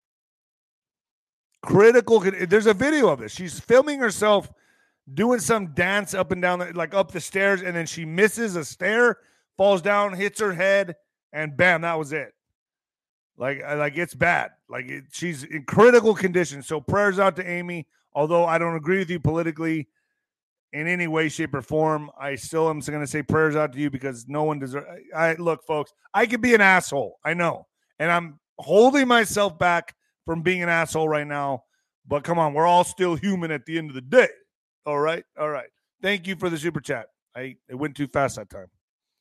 There's a video of this. She's filming herself doing some dance up and down, up the stairs, and then she misses a stair, falls down, hits her head, and bam, that was it. Like it's bad. She's in critical condition. So prayers out to Amy. Although I don't agree with you politically in any way, shape, or form, I still am going to say prayers out to you because no one deserves. Look, folks, I could be an asshole. I know, and I'm holding myself back from being an asshole right now. But come on, we're all still human at the end of the day. All right. Thank you for the super chat. It went too fast that time.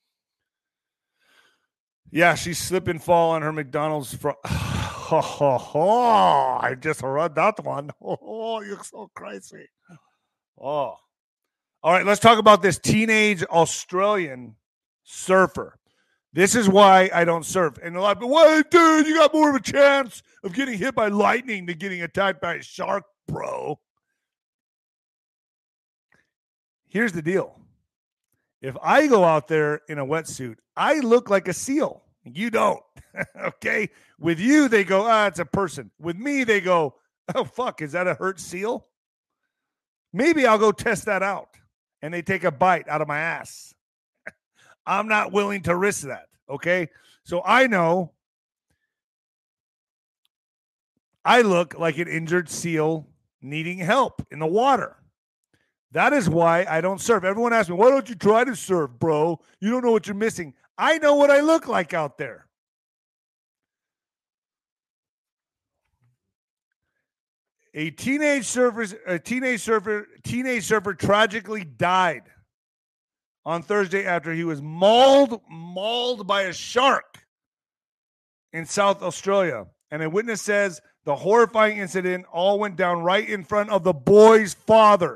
Yeah, she slip and fall on her McDonald's. I just read that one. Oh, you're so crazy. Oh. All right, let's talk about this teenage Australian surfer. This is why I don't surf. And a lot of people, wait, dude, you got more of a chance of getting hit by lightning than getting attacked by a shark, bro. Here's the deal. If I go out there in a wetsuit, I look like a seal. You don't. Okay? With you, they go, it's a person. With me, they go, oh, fuck, is that a hurt seal? Maybe I'll go test that out. And they take a bite out of my ass. I'm not willing to risk that, okay? So I know I look like an injured seal needing help in the water. That is why I don't surf. Everyone asks me, why don't you try to surf, bro? You don't know what you're missing. I know what I look like out there. A teenage surfer tragically died on Thursday after he was mauled by a shark in South Australia. And a witness says the horrifying incident all went down right in front of the boy's father.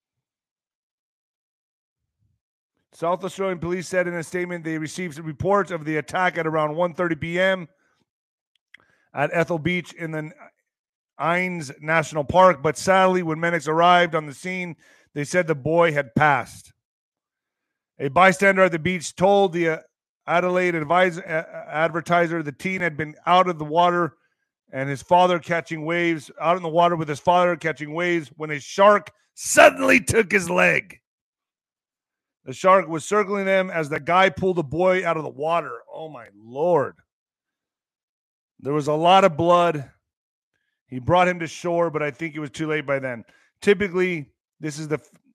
South Australian police said in a statement they received reports of the attack at around 1:30 p.m. at Ethel Beach in the Innes National Park, but sadly, when medics arrived on the scene, they said the boy had passed. A bystander at the beach told the Adelaide Advertiser the teen had been out of the water and his father catching waves, out in the water with his father catching waves when a shark suddenly took his leg. The shark was circling them as the guy pulled the boy out of the water. Oh, my Lord. There was a lot of blood. He brought him to shore, but I think it was too late by then. Tragically, this is the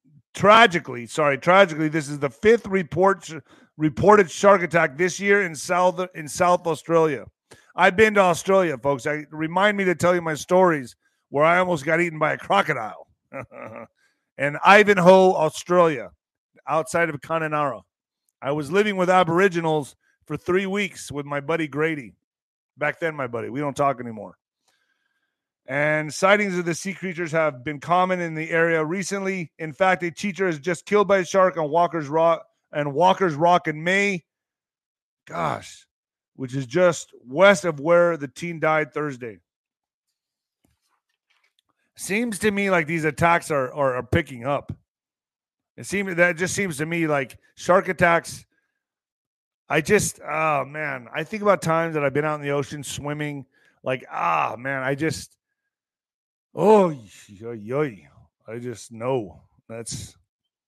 fifth reported shark attack this year in South Australia. I've been to Australia, folks. Remind me to tell you my stories where I almost got eaten by a crocodile. And Ivanhoe, Australia, outside of Kununurra. I was living with Aboriginals for 3 weeks with my buddy Grady. Back then, my buddy. We don't talk anymore. And sightings of the sea creatures have been common in the area recently. In fact, a teacher is just killed by a shark on Walker's Rock in May. Gosh, which is just west of where the teen died Thursday. Seems to me like these attacks are picking up. It just seems to me like shark attacks. I think about times that I've been out in the ocean swimming. I just know that's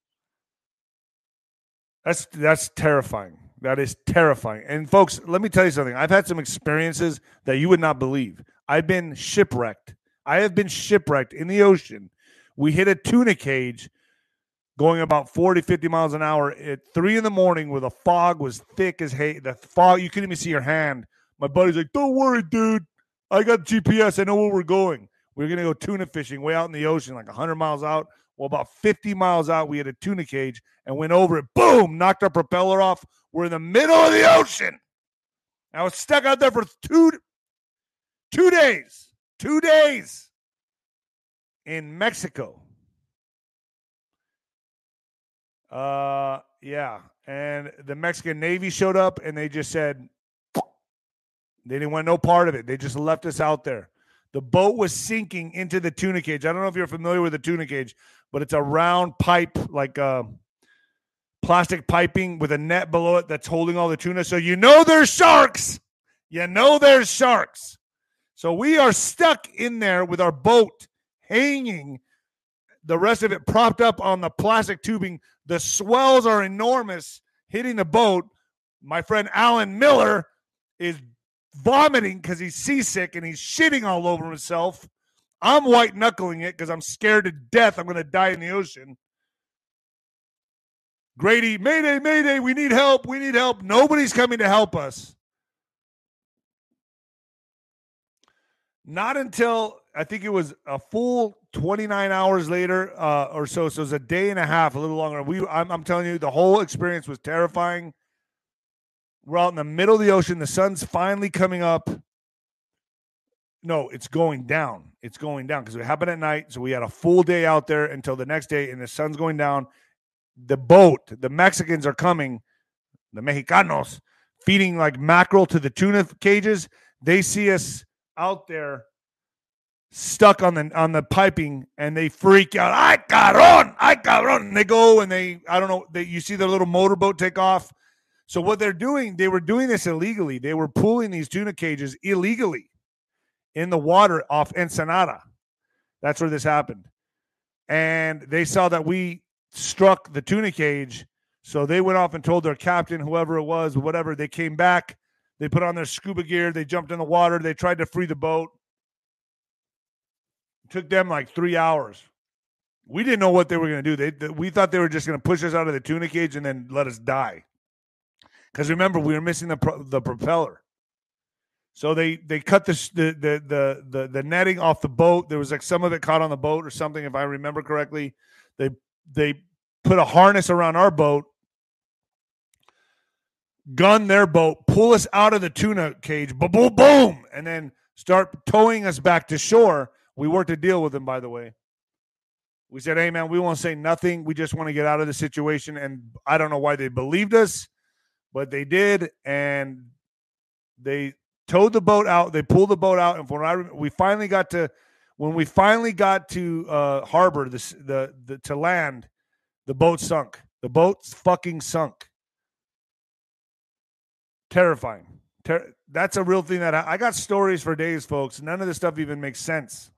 terrifying. That is terrifying. And folks, let me tell you something. I've had some experiences that you would not believe. I've been shipwrecked. I have been shipwrecked in the ocean. We hit a tuna cage going about 40, 50 miles an hour at 3 a.m. where the fog was thick as hay. The fog, you couldn't even see your hand. My buddy's like, don't worry, dude. I got GPS. I know where we're going. We're going to go tuna fishing way out in the ocean, like 100 miles out. Well, about 50 miles out, we had a tuna cage and went over it. Boom! Knocked our propeller off. We're in the middle of the ocean. I was stuck out there for two days. 2 days in Mexico. Yeah. And the Mexican Navy showed up and they just said they didn't want no part of it. They just left us out there. The boat was sinking into the tuna cage. I don't know if you're familiar with the tuna cage, but it's a round pipe, like plastic piping with a net below it that's holding all the tuna. So there's sharks. There's sharks. So we are stuck in there with our boat hanging, the rest of it propped up on the plastic tubing. The swells are enormous, hitting the boat. My friend Alan Miller is vomiting because he's seasick and he's shitting all over himself. I'm white knuckling it because I'm scared to death I'm going to die in the ocean. Grady, mayday, mayday, we need help, we need help. Nobody's coming to help us. Not until I think it was a full 29 hours later or so. So it was a day and a half, a little longer. I'm telling you, the whole experience was terrifying. We're out in the middle of the ocean. The sun's finally coming up. No, it's going down. It's going down because it happened at night. So we had a full day out there until the next day, and the sun's going down. The boat, the Mexicans are coming, the Mexicanos, feeding like mackerel to the tuna cages. They see us out there stuck on the piping, and they freak out. Ay cabrón, ay cabrón. And they go and you see their little motorboat take off. So what they're doing, they were doing this illegally. They were pulling these tuna cages illegally in the water off Ensenada. That's where this happened. And they saw that we struck the tuna cage. So they went off and told their captain, whoever it was, whatever. They came back. They put on their scuba gear. They jumped in the water. They tried to free the boat. It took them like 3 hours. We didn't know what they were going to do. We thought they were just going to push us out of the tuna cage and then let us die. Because remember, we were missing the propeller. So they cut the netting off the boat. There was like some of it caught on the boat or something, if I remember correctly. They put a harness around our boat, gun their boat, pull us out of the tuna cage, boom, boom, boom, and then start towing us back to shore. We worked a deal with them, by the way. We said, hey, man, we won't say nothing. We just want to get out of the situation. And I don't know why they believed us, but they did. And they towed the boat out. They pulled the boat out. And when we finally got to harbor, to land, the boat sunk. The boat fucking sunk. Terrifying. That's a real thing that I got stories for days, folks. None of this stuff even makes sense.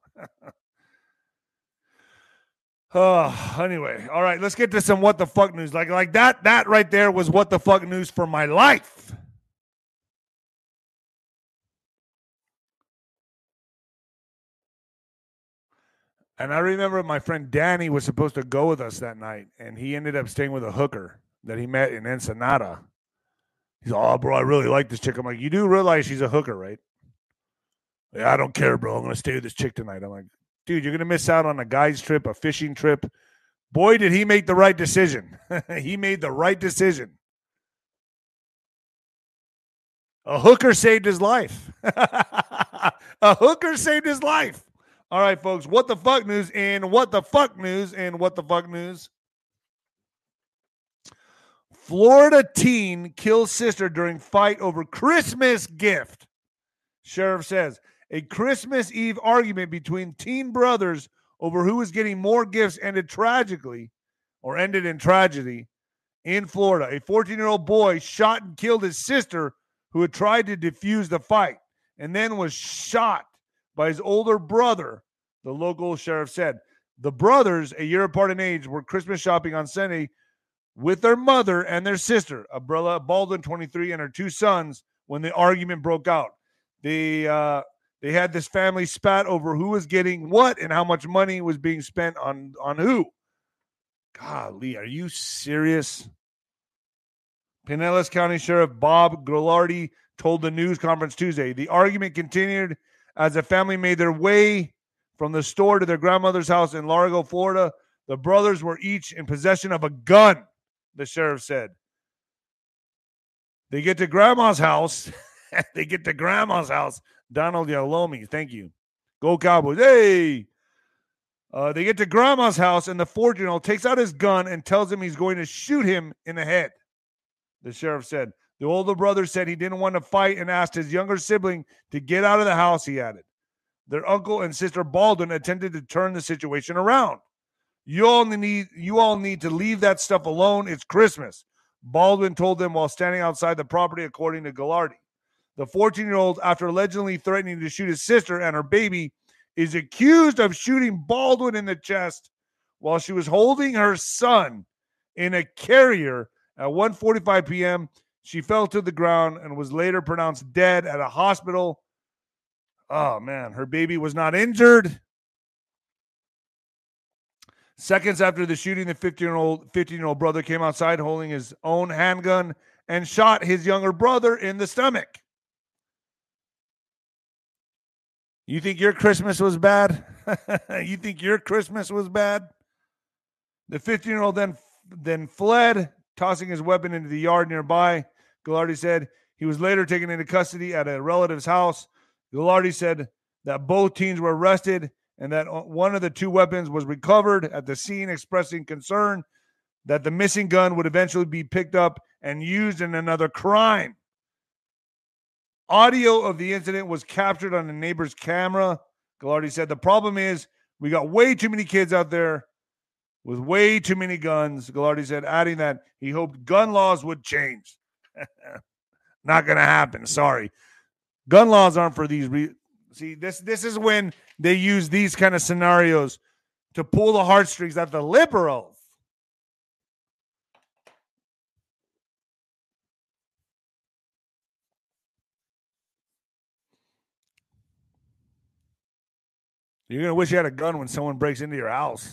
Anyway, all right, let's get to some what the fuck news. Like that right there was what the fuck news for my life. And I remember my friend Danny was supposed to go with us that night, and he ended up staying with a hooker that he met in Ensenada. He's like, oh, bro, I really like this chick. I'm like, you do realize she's a hooker, right? Yeah, I don't care, bro. I'm going to stay with this chick tonight. I'm like, dude, you're going to miss out on a guy's trip, a fishing trip. Boy, did he make the right decision. He made the right decision. A hooker saved his life. A hooker saved his life. All right, folks, what the fuck news and what the fuck news and what the fuck news. Florida teen kills sister during fight over Christmas gift. Sheriff says a Christmas Eve argument between teen brothers over who was getting more gifts ended in tragedy in Florida. A 14-year-old boy shot and killed his sister who had tried to defuse the fight and then was shot by his older brother, the local sheriff said. The brothers, a year apart in age, were Christmas shopping on Sunday with their mother and their sister, Abrella Baldwin, 23, and her two sons, when the argument broke out. They had this family spat over who was getting what and how much money was being spent on who. Golly, are you serious? Pinellas County Sheriff Bob Grillardi told the news conference Tuesday. The argument continued as the family made their way from the store to their grandmother's house in Largo, Florida. The brothers were each in possession of a gun, the sheriff said. They get to grandma's house. Donald Yalomi, thank you. Go Cowboys. Hey! They get to grandma's house, and the 14-year-old takes out his gun and tells him he's going to shoot him in the head, the sheriff said. The older brother said he didn't want to fight and asked his younger sibling to get out of the house, he added. Their uncle and sister Baldwin attempted to turn the situation around. You all need to leave that stuff alone. It's Christmas, Baldwin told them while standing outside the property, according to Gillardi. The 14-year-old, after allegedly threatening to shoot his sister and her baby, is accused of shooting Baldwin in the chest while she was holding her son in a carrier at 1:45 p.m. She fell to the ground and was later pronounced dead at a hospital. Oh, man. Her baby was not injured. Seconds after the shooting, the 15-year-old brother came outside holding his own handgun and shot his younger brother in the stomach. You think your Christmas was bad? You think your Christmas was bad? The 15-year-old then fled, tossing his weapon into the yard nearby. Ghilardi said he was later taken into custody at a relative's house. Ghilardi said that both teens were arrested and that one of the two weapons was recovered at the scene, expressing concern that the missing gun would eventually be picked up and used in another crime. Audio of the incident was captured on a neighbor's camera. Ghilardi said the problem is we got way too many kids out there with way too many guns. Ghilardi said, adding that he hoped gun laws would change. Not going to happen. Sorry. Gun laws aren't for these. See, this is when they use these kind of scenarios to pull the heartstrings at the liberals. You're going to wish you had a gun when someone breaks into your house.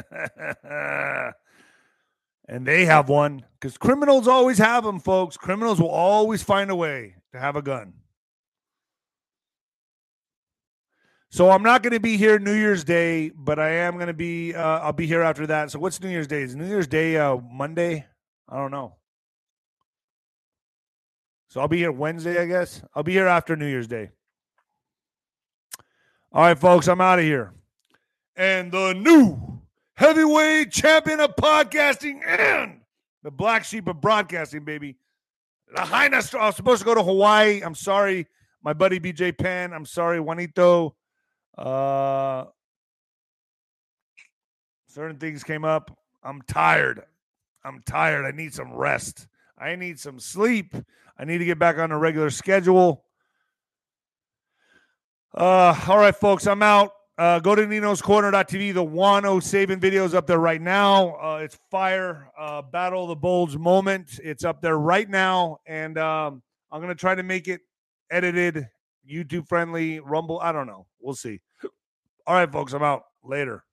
And they have one, because criminals always have them, folks. Criminals will always find a way to have a gun. So I'm not going to be here New Year's Day, but I am going to be, I'll be here after that. So what's New Year's Day? Is New Year's Day Monday? I don't know. So I'll be here Wednesday, I guess. I'll be here after New Year's Day. All right, folks, I'm out of here. And the new heavyweight champion of podcasting and the black sheep of broadcasting, baby. Lahaina. I was supposed to go to Hawaii. I'm sorry, my buddy BJ Penn. I'm sorry, Juanito. Certain things came up. I'm tired. I need some rest. I need some sleep. I need to get back on a regular schedule. All right, folks, I'm out. Go to ninoscorner.tv. The Wano Saban video is up there right now. It's fire. Battle of the Bulge moment. It's up there right now. And I'm going to try to make it edited, YouTube friendly, Rumble. I don't know. We'll see. All right, folks, I'm out. Later.